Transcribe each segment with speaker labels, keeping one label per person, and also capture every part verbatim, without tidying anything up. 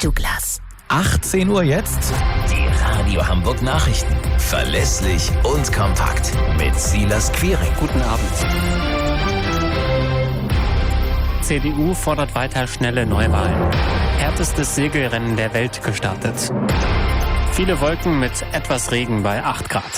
Speaker 1: Douglas.
Speaker 2: achtzehn Uhr jetzt.
Speaker 3: Die Radio Hamburg Nachrichten. Verlässlich und kompakt. Mit Silas Quiring.
Speaker 4: Guten Abend. C D U fordert weiter schnelle Neuwahlen. Härtestes Segelrennen der Welt gestartet. Viele Wolken mit etwas Regen bei acht Grad.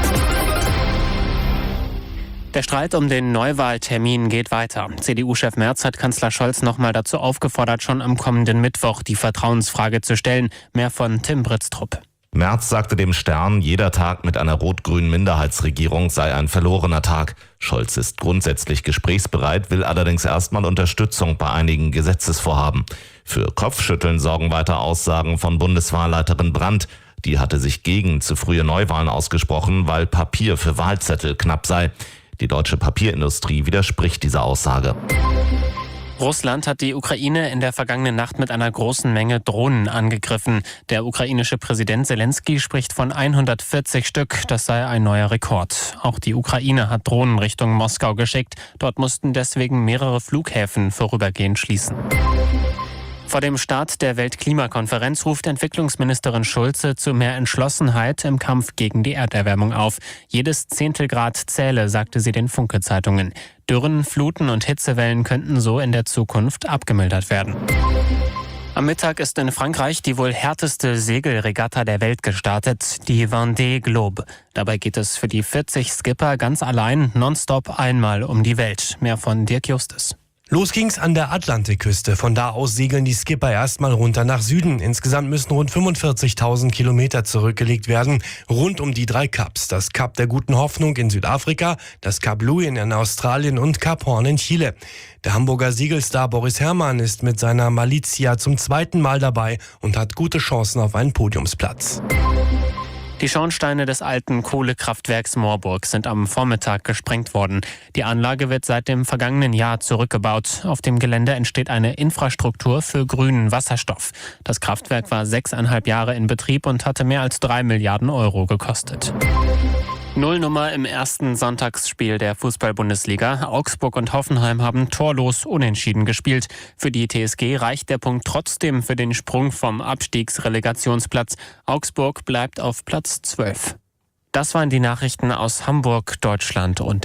Speaker 4: Der Streit um den Neuwahltermin geht weiter. C D U-Chef Merz hat Kanzler Scholz nochmal dazu aufgefordert, schon am kommenden Mittwoch die Vertrauensfrage zu stellen. Mehr von Tim Britztrup.
Speaker 5: Merz sagte dem Stern, jeder Tag mit einer rot-grünen Minderheitsregierung sei ein verlorener Tag. Scholz ist grundsätzlich gesprächsbereit, will allerdings erstmal Unterstützung bei einigen Gesetzesvorhaben. Für Kopfschütteln sorgen weiter Aussagen von Bundeswahlleiterin Brandt. Die hatte sich gegen zu frühe Neuwahlen ausgesprochen, weil Papier für Wahlzettel knapp sei. Die deutsche Papierindustrie widerspricht dieser Aussage.
Speaker 4: Russland hat die Ukraine in der vergangenen Nacht mit einer großen Menge Drohnen angegriffen. Der ukrainische Präsident Zelensky spricht von hundertvierzig Stück. Das sei ein neuer Rekord. Auch die Ukraine hat Drohnen Richtung Moskau geschickt. Dort mussten deswegen mehrere Flughäfen vorübergehend schließen. Vor dem Start der Weltklimakonferenz ruft Entwicklungsministerin Schulze zu mehr Entschlossenheit im Kampf gegen die Erderwärmung auf. Jedes Zehntelgrad zähle, sagte sie den Funke-Zeitungen. Dürren, Fluten und Hitzewellen könnten so in der Zukunft abgemildert werden. Am Mittag ist in Frankreich die wohl härteste Segelregatta der Welt gestartet, die Vendée Globe. Dabei geht es für die vierzig Skipper ganz allein nonstop einmal um die Welt. Mehr von Dirk Justus.
Speaker 6: Los ging's an der Atlantikküste. Von da aus segeln die Skipper erstmal runter nach Süden. Insgesamt müssen rund fünfundvierzigtausend Kilometer zurückgelegt werden, rund um die drei Kaps. Das Kap der Guten Hoffnung in Südafrika, das Kap Louis in Australien und Kap Horn in Chile. Der Hamburger Segelstar Boris Herrmann ist mit seiner Malizia zum zweiten Mal dabei und hat gute Chancen auf einen Podiumsplatz.
Speaker 4: Die Schornsteine des alten Kohlekraftwerks Moorburg sind am Vormittag gesprengt worden. Die Anlage wird seit dem vergangenen Jahr zurückgebaut. Auf dem Gelände entsteht eine Infrastruktur für grünen Wasserstoff. Das Kraftwerk war sechseinhalb Jahre in Betrieb und hatte mehr als drei Milliarden Euro gekostet. Nullnummer im ersten Sonntagsspiel der Fußball-Bundesliga. Augsburg und Hoffenheim haben torlos unentschieden gespielt. Für die T S G reicht der Punkt trotzdem für den Sprung vom Abstiegsrelegationsplatz. Augsburg bleibt auf Platz zwölf. Das waren die Nachrichten aus Hamburg, Deutschland und